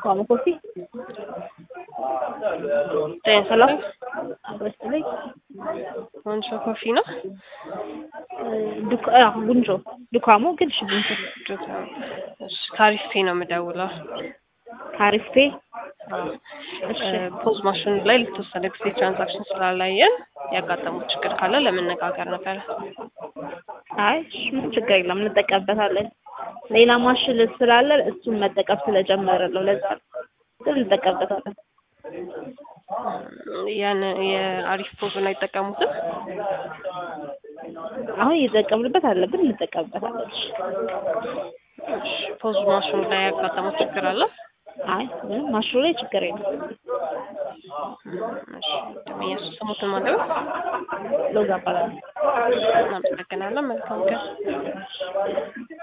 Como coffee? Hello? Abastali? Bonjour, coffee, no? Bunjo. Dukamu ግን እሺ bunjo. ካሪስፔ ነው የምደውለው። ካሪስፔ? እሺ ፖዝ ማሽን ላይ ለተወሰነ ጊዜ ትራንዛክሽን ስላላየን ያጋጠመው ችግር ካለ ለመነጋገር ነበር። አይ ምን ችግር የለም እንጠቀምበታለን። ሌላ ማሽን ስላለ እሱን መጠቀም ስለጀመረ ነው ለዛ ግን እንጠቀምበታለን። ያን የአሪፍ ፖዝ ነው አይጠቀሙትም? አሁን እየተጠቀምንበት አለብን እንጠቀምበታለን። እሺ ፖዝ ማሽኑ ላይ ያጋጠመው ችግር አለ? አይ ምንም ማሽኑ ላይ ችግር የለም። እሺ ደምያስ ስሙትን ማለት ነው? ሎዛ ባላ እናመሰግናለን። መልካም ቀን።